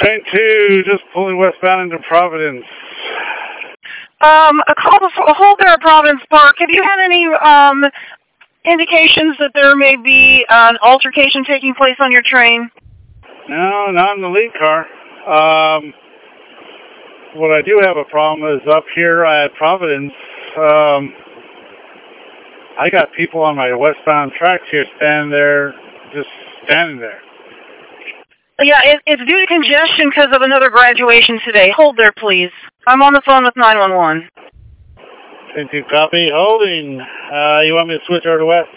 Train 2, just pulling westbound into Providence. A call to hold there at Providence Park. Have you had any indications that there may be an altercation taking place on your train? No, not in the lead car. What I do have a problem is up here at Providence, I got people on my westbound tracks here standing there. Yeah, it's due to congestion because of another graduation today. Hold there, please. I'm on the phone with 911. Train 2 copy, holding. You want me to switch over to west?